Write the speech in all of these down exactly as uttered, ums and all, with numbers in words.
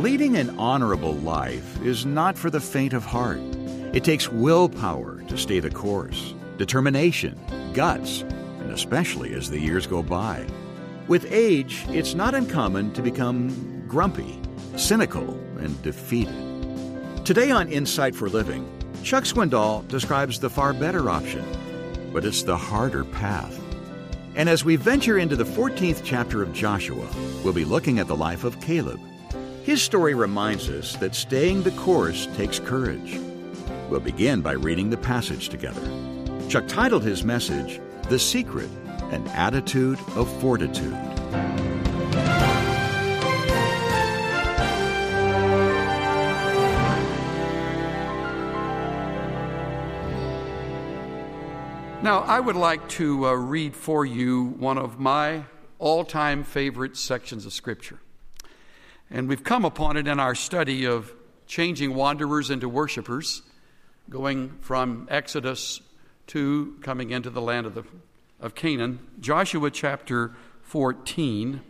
Leading an honorable life is not for the faint of heart. It takes willpower to stay the course, determination, guts, and especially as the years go by. With age, it's not uncommon to become grumpy, cynical, and defeated. Today on Insight for Living, Chuck Swindoll describes the far better option, but it's the harder path. And as we venture into the fourteenth chapter of Joshua, we'll be looking at the life of Caleb. His story reminds us that staying the course takes courage. We'll begin by reading the passage together. Chuck titled his message, The Secret, an Attitude of Fortitude. Now, I would like to uh, read for you one of my all-time favorite sections of Scripture. And we've come upon it in our study of changing wanderers into worshipers, going from Exodus to coming into the land of, the, of Canaan. Joshua chapter fourteen.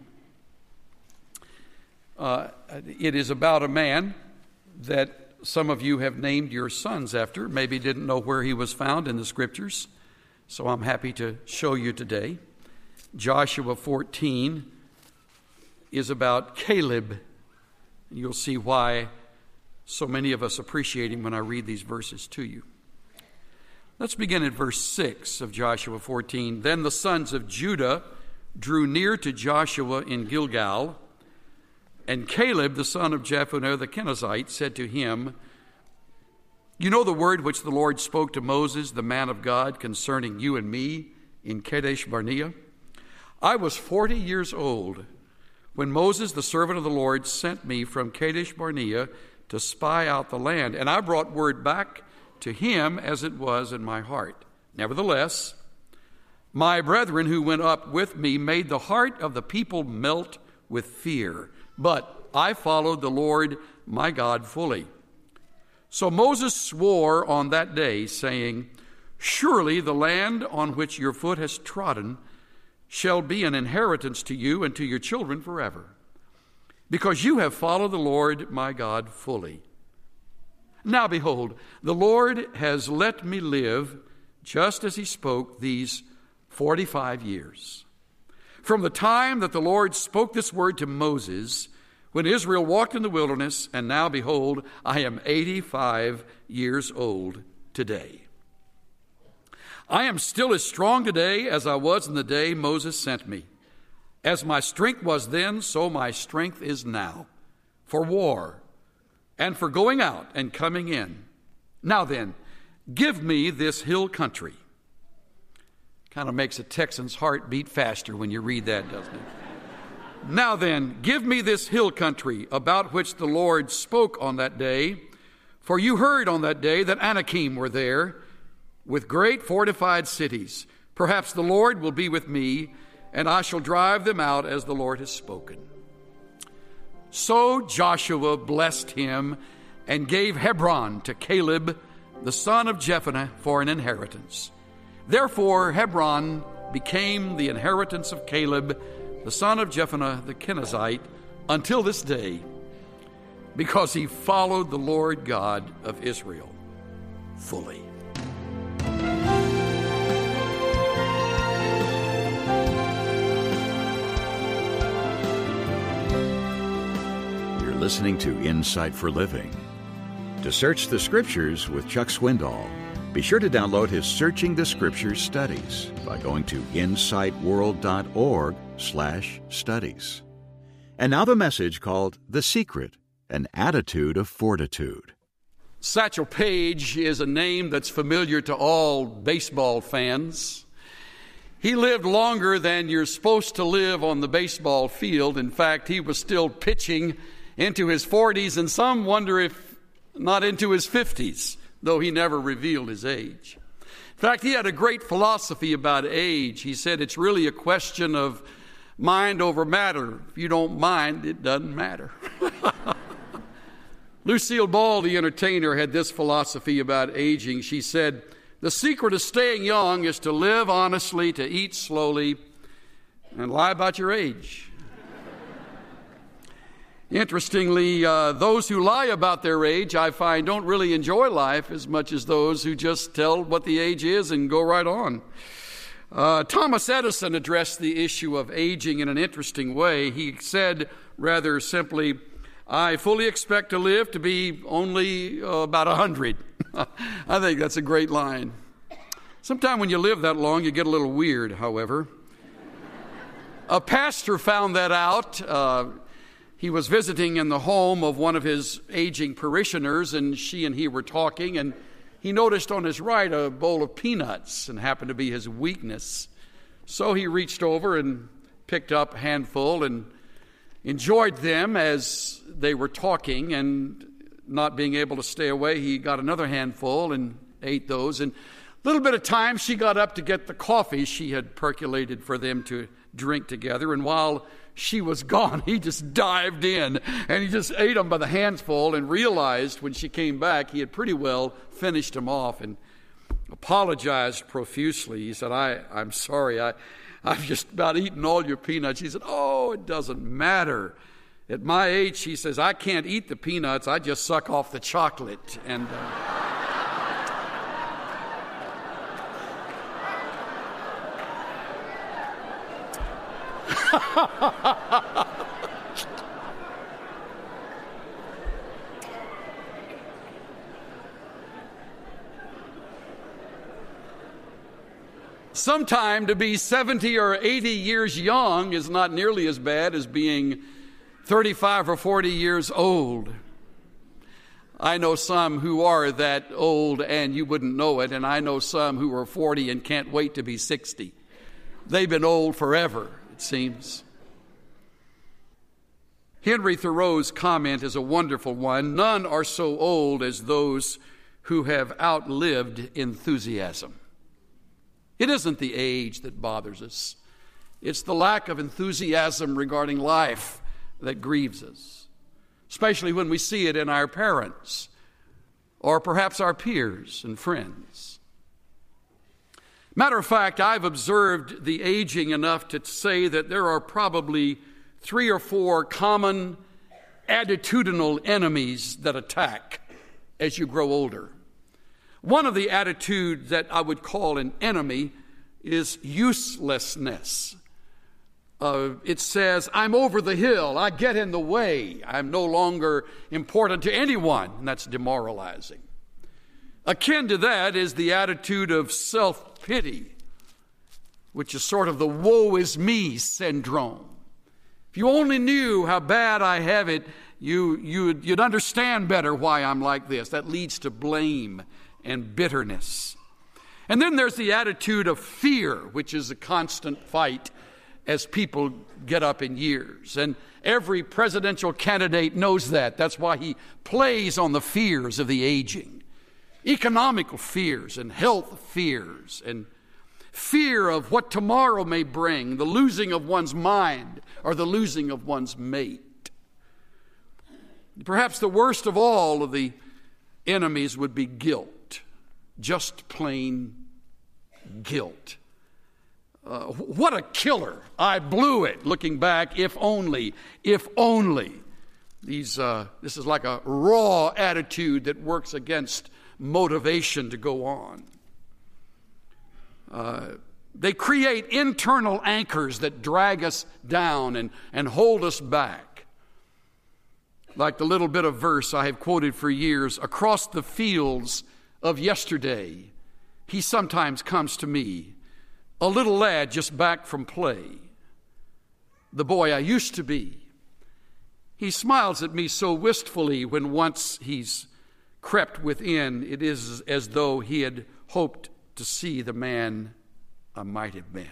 Uh, it is about a man that some of you have named your sons after, maybe didn't know where he was found in the Scriptures. So I'm happy to show you today. Joshua fourteen is about Caleb. You'll see why so many of us appreciate him when I read these verses to you. Let's begin at verse six of Joshua fourteen. Then the sons of Judah drew near to Joshua in Gilgal, and Caleb, the son of Jephunneh the Kenizzite, said to him, You know the word which the Lord spoke to Moses, the man of God, concerning you and me in Kadesh Barnea? I was forty years old when Moses, the servant of the Lord, sent me from Kadesh Barnea to spy out the land, and I brought word back to him as it was in my heart. Nevertheless, my brethren who went up with me made the heart of the people melt with fear, but I followed the Lord my God fully. So Moses swore on that day, saying, Surely the land on which your foot has trodden shall be an inheritance to you and to your children forever, because you have followed the Lord my God fully. Now behold, the Lord has let me live just as he spoke these forty-five years. From the time that the Lord spoke this word to Moses, when Israel walked in the wilderness, and now behold, I am eighty-five years old today. I am still as strong today as I was in the day Moses sent me. As my strength was then, so my strength is now, for war and for going out and coming in. Now then, give me this hill country. Kind of makes a Texan's heart beat faster when you read that, doesn't it? Now then, give me this hill country about which the Lord spoke on that day. For you heard on that day that Anakim were there with great fortified cities. Perhaps the Lord will be with me, and I shall drive them out as the Lord has spoken. So Joshua blessed him and gave Hebron to Caleb, the son of Jephunneh, for an inheritance. Therefore Hebron became the inheritance of Caleb, the son of Jephunneh the Kenizzite, until this day, because he followed the Lord God of Israel fully. You're listening to Insight for Living. To search the Scriptures with Chuck Swindoll, be sure to download his Searching the Scriptures studies by going to insightworld.org slash studies. And now the message called The Secret, an Attitude of Fortitude. Satchel Paige is a name that's familiar to all baseball fans. He lived longer than you're supposed to live on the baseball field. In fact, he was still pitching into his forties, and some wonder if not into his fifties, though he never revealed his age. In fact, he had a great philosophy about age. He said it's really a question of mind over matter. If you don't mind, it doesn't matter. Lucille Ball, the entertainer, had this philosophy about aging. She said, the secret of staying young is to live honestly, to eat slowly, and lie about your age. Interestingly, uh, those who lie about their age, I find, don't really enjoy life as much as those who just tell what the age is and go right on. Uh, Thomas Edison addressed the issue of aging in an interesting way. He said rather simply, I fully expect to live to be only uh, about one hundred. I think that's a great line. Sometime when you live that long, you get a little weird, however. A pastor found that out. Uh, He was visiting in the home of one of his aging parishioners, and she and he were talking, and he noticed on his right a bowl of peanuts, and happened to be his weakness. So he reached over and picked up a handful and enjoyed them as they were talking, and not being able to stay away, he got another handful and ate those. And a little bit of time, she got up to get the coffee she had percolated for them to drink together, and while she was gone, he just dived in and he just ate them by the handful, and realized when she came back he had pretty well finished them off, and apologized profusely. He said, I, I'm sorry, I, I've just about eaten all your peanuts. He said, oh, it doesn't matter. At my age, he says, I can't eat the peanuts, I just suck off the chocolate. And uh, sometime to be seventy or eighty years young is not nearly as bad as being thirty-five or forty years old. I know some who are that old and you wouldn't know it, and I know some who are forty and can't wait to be sixty. They've been old forever, it seems. Henry Thoreau's comment is a wonderful one. None are so old as those who have outlived enthusiasm. It isn't the age that bothers us. It's the lack of enthusiasm regarding life that grieves us, especially when we see it in our parents or perhaps our peers and friends. Matter of fact, I've observed the aging enough to say that there are probably three or four common attitudinal enemies that attack as you grow older. One of the attitudes that I would call an enemy is uselessness. Uh, it says, I'm over the hill, I get in the way, I'm no longer important to anyone, and that's demoralizing. Akin to that is the attitude of self-pity, which is sort of the woe is me syndrome. If you only knew how bad I have it, you, you'd, you'd understand better why I'm like this. That leads to blame and bitterness. And then there's the attitude of fear, which is a constant fight as people get up in years. And every presidential candidate knows that. That's why he plays on the fears of the aging. Economical fears and health fears and fear of what tomorrow may bring, the losing of one's mind or the losing of one's mate. Perhaps the worst of all of the enemies would be guilt, just plain guilt. Uh, what a killer. I blew it. Looking back, if only, if only. These, uh, this is like a raw attitude that works against motivation to go on. Uh, they create internal anchors that drag us down and, and hold us back. Like the little bit of verse I have quoted for years, across the fields of yesterday, he sometimes comes to me, a little lad just back from play, the boy I used to be. He smiles at me so wistfully when once he's crept within, it is as though he had hoped to see the man I might have been.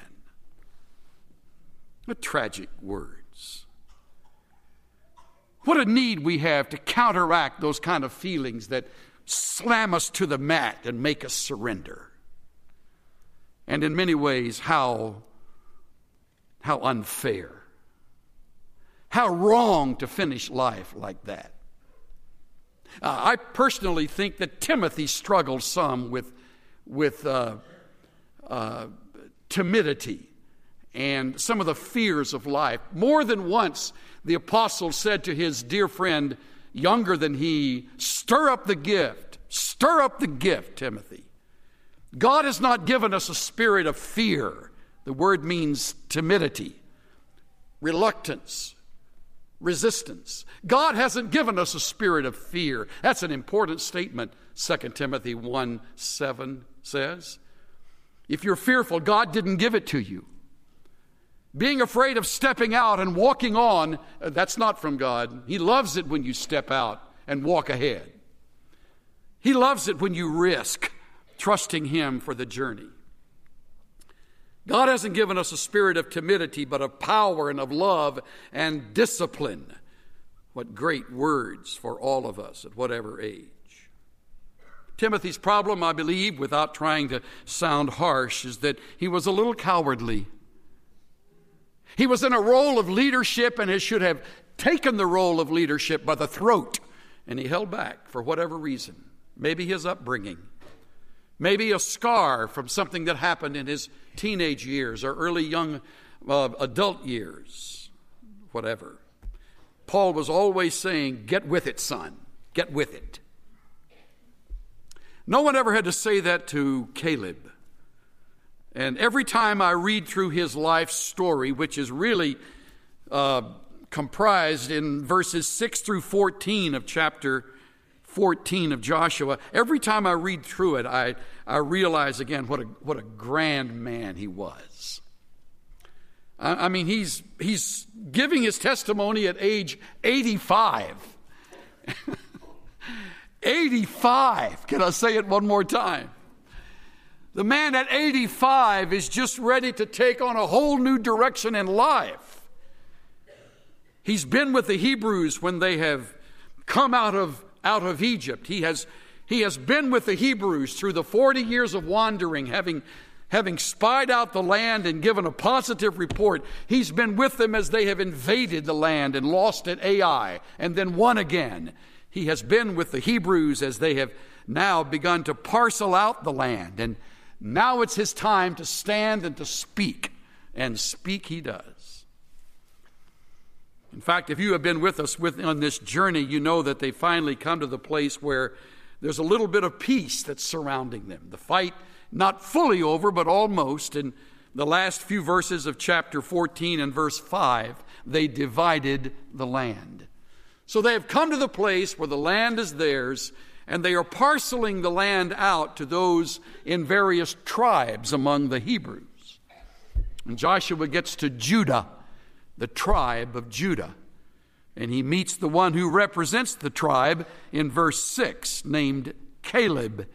What tragic words. What a need we have to counteract those kind of feelings that slam us to the mat and make us surrender. And in many ways, how, how unfair, how wrong to finish life like that. Uh, I personally think that Timothy struggled some with, with uh, uh, timidity and some of the fears of life. More than once, the apostle said to his dear friend, younger than he, stir up the gift, stir up the gift, Timothy. God has not given us a spirit of fear. The word means timidity, reluctance, resistance. God hasn't given us a spirit of fear. That's an important statement, Second Timothy one seven says. If you're fearful, God didn't give it to you. Being afraid of stepping out and walking on, that's not from God. He loves it when you step out and walk ahead. He loves it when you risk trusting Him for the journey. God hasn't given us a spirit of timidity, but of power and of love and discipline. What great words for all of us at whatever age. Timothy's problem, I believe, without trying to sound harsh, is that he was a little cowardly. He was in a role of leadership and he should have taken the role of leadership by the throat, and he held back for whatever reason. Maybe his upbringing. Maybe a scar from something that happened in his teenage years or early young uh, adult years, whatever. Paul was always saying, get with it, son. Get with it. No one ever had to say that to Caleb. And every time I read through his life story, which is really uh, comprised in verses six through fourteen of chapter fourteen of Joshua, every time I read through it, I, I realize again what a, what a grand man he was. I, I mean, he's, he's giving his testimony at age eighty-five. eighty-five. Can I say it one more time? The man at eighty-five is just ready to take on a whole new direction in life. He's been with the Hebrews when they have come out of, out of Egypt. He has, he has been with the Hebrews through the forty years of wandering, having, having spied out the land and given a positive report. He's been with them as they have invaded the land and lost at Ai and then won again. He has been with the Hebrews as they have now begun to parcel out the land. And now it's his time to stand and to speak. And speak he does. In fact, if you have been with us with, on this journey, you know that they finally come to the place where there's a little bit of peace that's surrounding them. The fight not fully over, but almost. In the last few verses of chapter fourteen and verse five, they divided the land. So they have come to the place where the land is theirs, and they are parceling the land out to those in various tribes among the Hebrews. And Joshua gets to Judah, the tribe of Judah, and he meets the one who represents the tribe in verse six, named Caleb.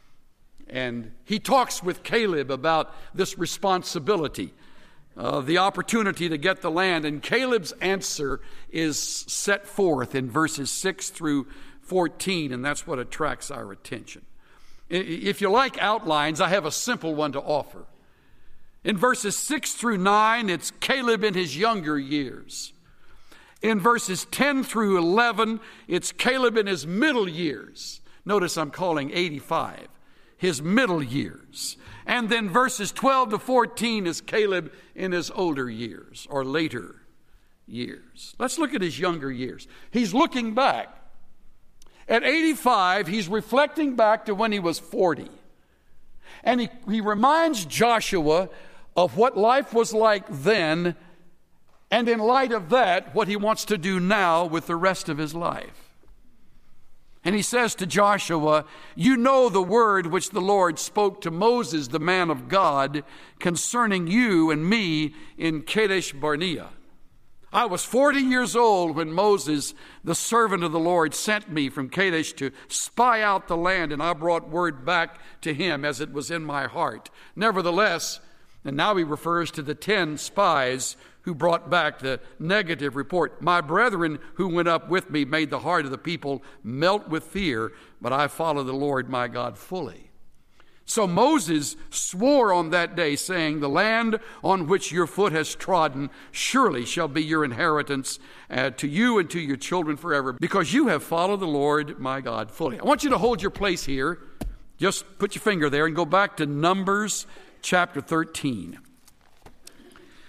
And he talks with Caleb about this responsibility. Uh, the opportunity to get the land. And Caleb's answer is set forth in verses six through fourteen, and that's what attracts our attention. If you like outlines, I have a simple one to offer. In verses six through nine, it's Caleb in his younger years. In verses ten through eleven, it's Caleb in his middle years. Notice I'm calling eighty-five his middle years. And then verses twelve to fourteen is Caleb in his older years or later years. Let's look at his younger years. He's looking back. At eighty-five, he's reflecting back to when he was forty. And he, he reminds Joshua of what life was like then, and in light of that, what he wants to do now with the rest of his life. And he says to Joshua, you know the word which the Lord spoke to Moses, the man of God, concerning you and me in Kadesh Barnea. I was forty years old when Moses, the servant of the Lord, sent me from Kadesh to spy out the land, and I brought word back to him as it was in my heart. Nevertheless, and now he refers to the ten spies who brought back the negative report. My brethren who went up with me made the heart of the people melt with fear, but I follow the Lord my God fully. So Moses swore on that day, saying, the land on which your foot has trodden surely shall be your inheritance uh, to you and to your children forever, because you have followed the Lord my God fully. I want you to hold your place here. Just put your finger there and go back to Numbers chapter thirteen.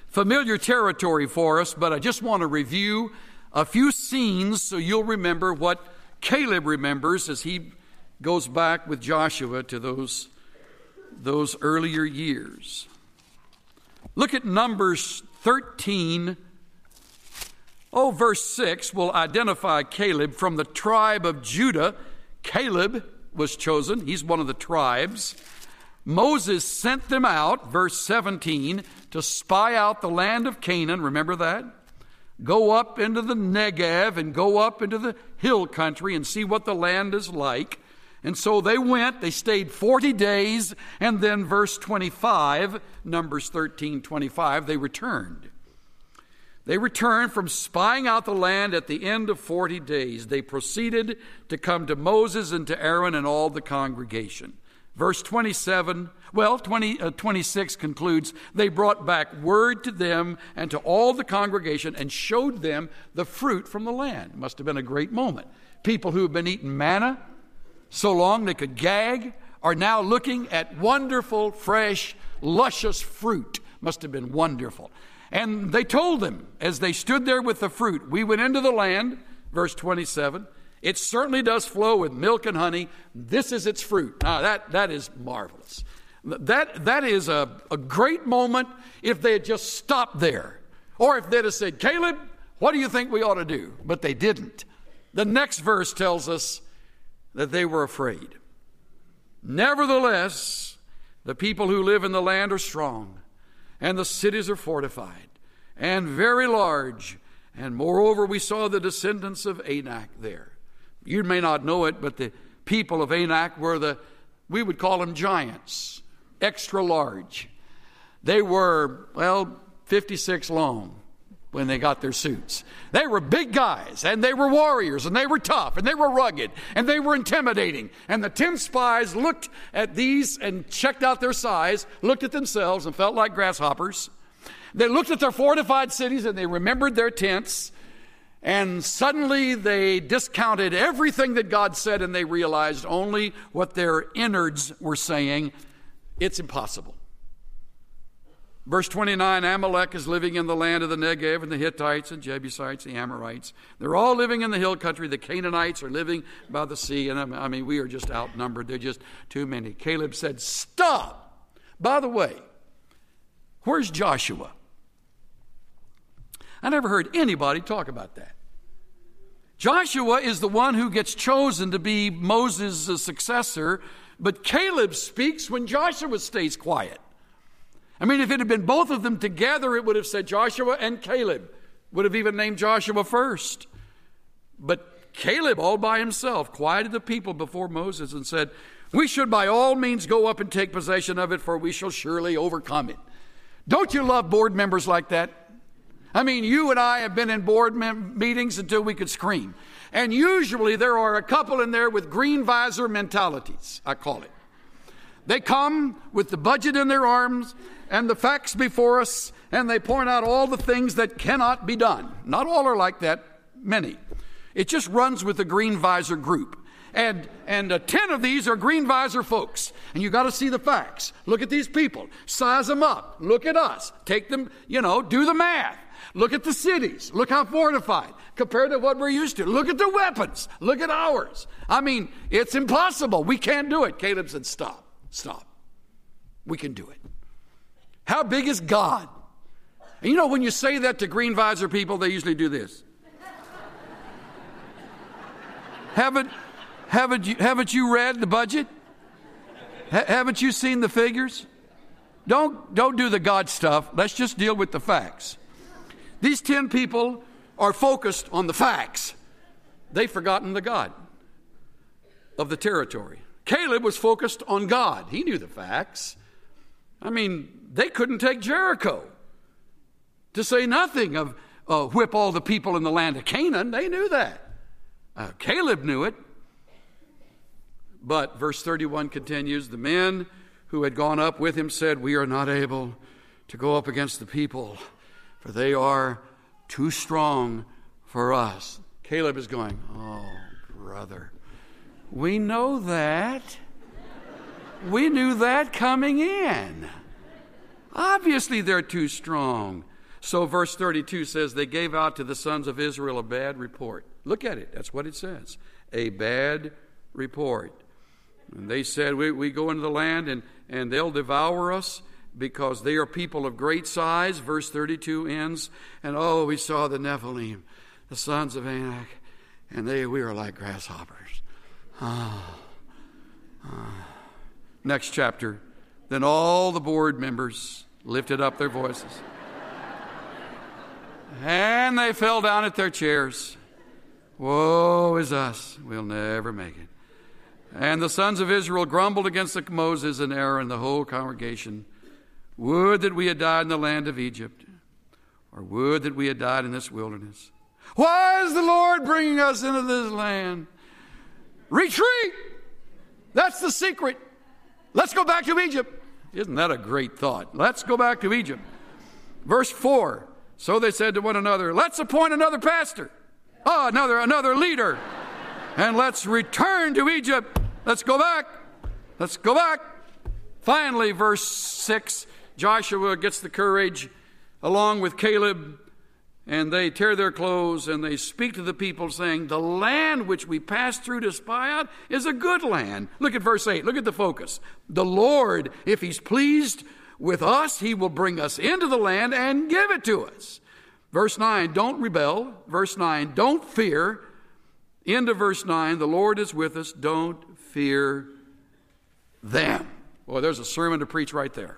familiar territory for us, but I just want to review a few scenes so you'll remember what Caleb remembers as he goes back with Joshua to those, those earlier years. Look at Numbers thirteen. Oh, verse six will identify Caleb. From the tribe of Judah, Caleb was chosen. He's one of the tribes. Moses sent them out, verse seventeen, to spy out the land of Canaan. Remember that? Go up into the Negev and go up into the hill country and see what the land is like. And so they went, they stayed forty days, and then verse twenty-five, Numbers thirteen twenty-five, they returned. They returned from spying out the land at the end of forty days. They proceeded to come to Moses and to Aaron and all the congregation. Verse twenty-seven, well, twenty, uh, twenty-six concludes, they brought back word to them and to all the congregation and showed them the fruit from the land. It must have been a great moment. People who have been eating manna so long they could gag are now looking at wonderful, fresh, luscious fruit. Must have been wonderful. And they told them as they stood there with the fruit, we went into the land, verse twenty-seven. It certainly does flow with milk and honey. This is its fruit. Now, that, that is marvelous. That, that is a, a great moment if they had just stopped there. Or if they'd have said, Caleb, what do you think we ought to do? But they didn't. The next verse tells us that they were afraid. Nevertheless, the people who live in the land are strong, and the cities are fortified, and very large. And moreover, we saw the descendants of Anak there. You may not know it, but the people of Anak were the, we would call them giants, extra large. They were, well, fifty-six long when they got their suits. They were big guys, and they were warriors, and they were tough, and they were rugged, and they were intimidating. And the ten spies looked at these and checked out their size, looked at themselves and felt like grasshoppers. They looked at their fortified cities, and they remembered their tents. And suddenly they discounted everything that God said, and they realized only what their innards were saying. It's impossible. Verse twenty-nine, Amalek is living in the land of the Negev, and the Hittites and Jebusites, the Amorites. They're all living in the hill country. The Canaanites are living by the sea. And I mean, we are just outnumbered. They're just too many. Caleb said, stop. By the way, where's Joshua? I never heard anybody talk about that. Joshua is the one who gets chosen to be Moses' successor, but Caleb speaks when Joshua stays quiet. I mean, if it had been both of them together, it would have said Joshua and Caleb. Would have even named Joshua first. But Caleb, all by himself, quieted the people before Moses and said, we should by all means go up and take possession of it, for we shall surely overcome it. Don't you love board members like that? I mean, you and I have been in board mem- meetings until we could scream. And usually there are a couple in there with green visor mentalities, I call it. They come with the budget in their arms and the facts before us, and they point out all the things that cannot be done. Not all are like that, many. It just runs with the green visor group. And and uh, ten of these are green visor folks. And you got to see the facts. Look at these people. Size them up. Look at us. Take them, you know, do the math. Look at the cities. Look how fortified compared to what we're used to. Look at the weapons. Look at ours. I mean, it's impossible. We can't do it. Caleb said, stop. Stop. We can do it. How big is God? And you know, when you say that to green visor people, they usually do this. haven't, haven't, you, haven't you read the budget? Ha- haven't you seen the figures? Don't, don't do the God stuff. Let's just deal with the facts. These ten people are focused on the facts. They've forgotten the God of the territory. Caleb was focused on God. He knew the facts. I mean, they couldn't take Jericho, to say nothing of uh, whip all the people in the land of Canaan. They knew that. Uh, Caleb knew it. But verse thirty-one continues, the men who had gone up with him said, we are not able to go up against the people, for they are too strong for us. Caleb is going, oh, brother, we know that. We knew that coming in. Obviously, they're too strong. So verse thirty-two says, they gave out to the sons of Israel a bad report. Look at it. That's what it says. A bad report. And they said, we, we go into the land and, and they'll devour us because they are people of great size. Verse thirty-two ends. And oh, we saw the Nephilim, the sons of Anak, and they we were like grasshoppers. Ah. Ah. Next chapter. Then all the board members lifted up their voices. And they fell down at their chairs. Woe is us. We'll never make it. And the sons of Israel grumbled against Moses and Aaron and the whole congregation. Would that we had died in the land of Egypt, or would that we had died in this wilderness. Why is the Lord bringing us into this land? Retreat! That's the secret. Let's go back to Egypt. Isn't that a great thought? Let's go back to Egypt. Verse four. So they said to one another, let's appoint another pastor. Oh, another, another leader. And let's return to Egypt. Let's go back. Let's go back. Finally, verse six, Joshua gets the courage along with Caleb, and they tear their clothes and they speak to the people saying, the land which we passed through to spy out is a good land. Look at verse eight. Look at the focus. The Lord, if he's pleased with us, he will bring us into the land and give it to us. Verse nine, don't rebel. Verse nine, don't fear. Into verse nine, the Lord is with us. Don't fear them. Well, there's a sermon to preach right there.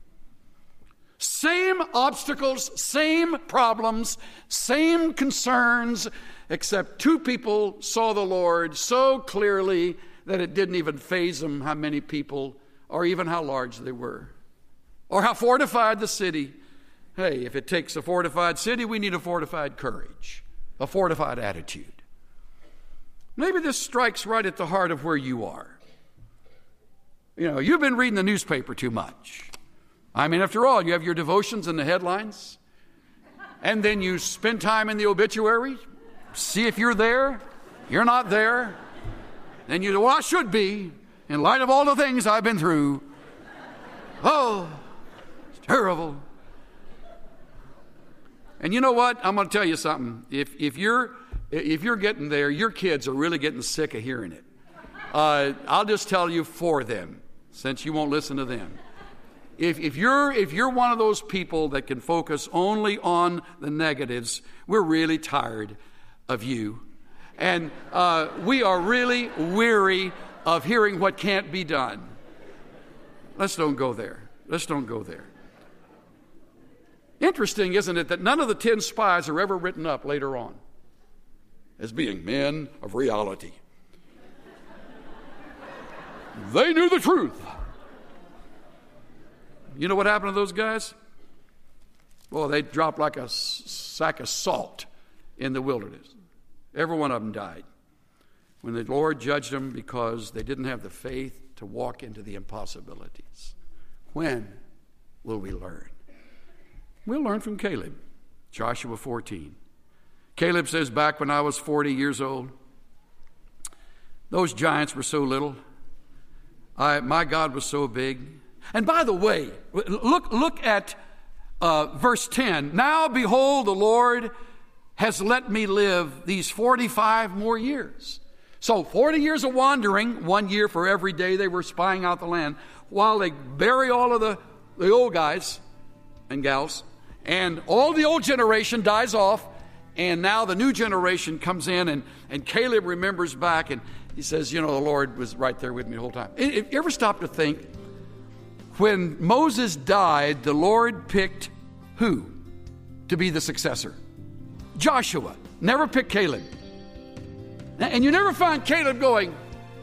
Same obstacles, same problems, same concerns, except two people saw the Lord so clearly that it didn't even faze them how many people or even how large they were or how fortified the city. Hey, if it takes a fortified city, we need a fortified courage, a fortified attitude. Maybe this strikes right at the heart of where you are. You know, you've been reading the newspaper too much. I mean, after all, you have your devotions in the headlines, and then you spend time in the obituary, see if you're there. You're not there. Then you, well, I should be, in light of all the things I've been through. Oh, it's terrible. And you know what? I'm going to tell you something. If if you're if you're getting there, your kids are really getting sick of hearing it. Uh, I'll just tell you for them, since you won't listen to them. If, if you're if you're one of those people that can focus only on the negatives, we're really tired of you. And uh, we are really weary of hearing what can't be done. Let's don't go there. Let's don't go there. Interesting, isn't it, that none of the ten spies are ever written up later on as being men of reality. They knew the truth. You know what happened to those guys? Well, they dropped like a sack of salt in the wilderness. Every one of them died when the Lord judged them because they didn't have the faith to walk into the impossibilities. When will we learn? We'll learn from Caleb, Joshua fourteen. Caleb says, back when I was forty years old, those giants were so little. I, my God was so big. And by the way, look, look at uh, verse ten. Now, behold, the Lord has let me live these forty-five more years. So forty years of wandering, one year for every day they were spying out the land, while they bury all of the, the old guys and gals, and all the old generation dies off, and now the new generation comes in, and, and Caleb remembers back, and he says, you know, the Lord was right there with me the whole time. You ever stop to think, when Moses died, the Lord picked who to be the successor? Joshua. Never picked Caleb. And you never find Caleb going,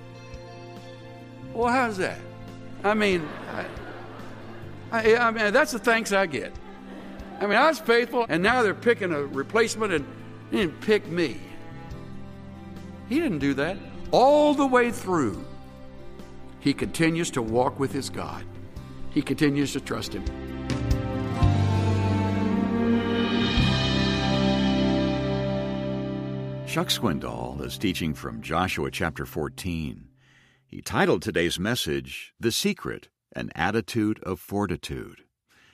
well, how's that? I mean, I, I, I mean, that's the thanks I get. I mean, I was faithful, and now they're picking a replacement, and they didn't pick me. He didn't do that. All the way through, he continues to walk with his God. He continues to trust him. Chuck Swindoll is teaching from Joshua chapter fourteen. He titled today's message, The Secret, An Attitude of Fortitude.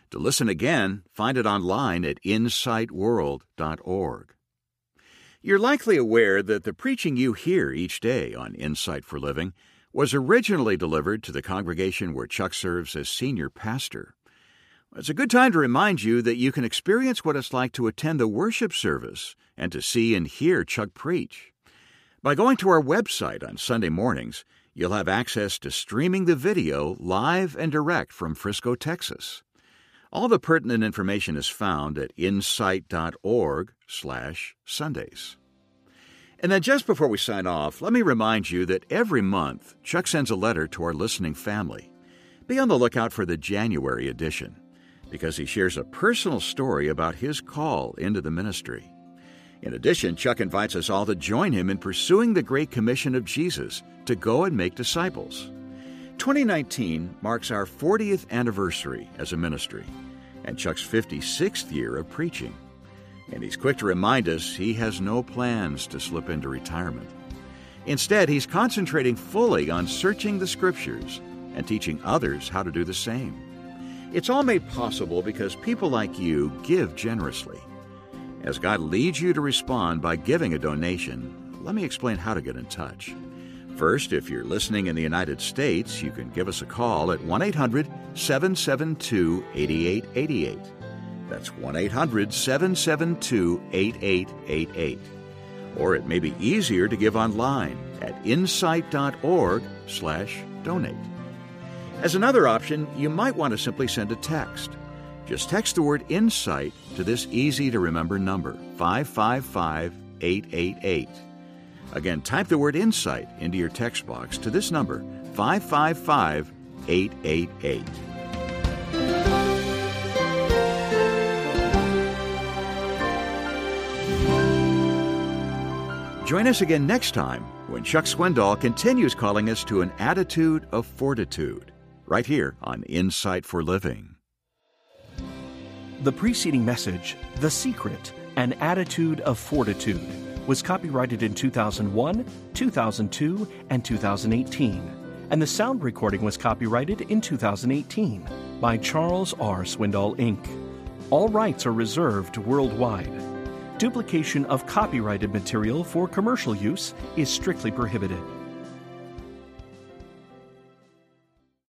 To listen again, find it online at insight world dot org. You're likely aware that the preaching you hear each day on Insight for Living was originally delivered to the congregation where Chuck serves as senior pastor. It's a good time to remind you that you can experience what it's like to attend the worship service and to see and hear Chuck preach. By going to our website on Sunday mornings, you'll have access to streaming the video live and direct from Frisco, Texas. All the pertinent information is found at insight dot org slash Sundays. And then just before we sign off, let me remind you that every month, Chuck sends a letter to our listening family. Be on the lookout for the January edition, because he shares a personal story about his call into the ministry. In addition, Chuck invites us all to join him in pursuing the Great Commission of Jesus to go and make disciples. twenty nineteen marks our fortieth anniversary as a ministry and Chuck's fifty-sixth year of preaching. And he's quick to remind us he has no plans to slip into retirement. Instead, he's concentrating fully on searching the Scriptures and teaching others how to do the same. It's all made possible because people like you give generously. As God leads you to respond by giving a donation, let me explain how to get in touch. First, if you're listening in the United States, you can give us a call at one eight hundred seven seven two eight eight eight eight. That's one eight hundred seven seven two eight eight eight eight. Or it may be easier to give online at insight dot org slash donate. As another option, you might want to simply send a text. Just text the word INSIGHT to this easy-to-remember number, five five five eight eight eight. Again, type the word INSIGHT into your text box to this number, five five five eight eight eight. Join us again next time when Chuck Swindoll continues calling us to an attitude of fortitude, right here on Insight for Living. The preceding message, The Secret, An Attitude of Fortitude, was copyrighted in two thousand one, two thousand two, and two thousand eighteen, and the sound recording was copyrighted in two thousand eighteen by Charles R. Swindoll, Incorporated. All rights are reserved worldwide. Duplication of copyrighted material for commercial use is strictly prohibited.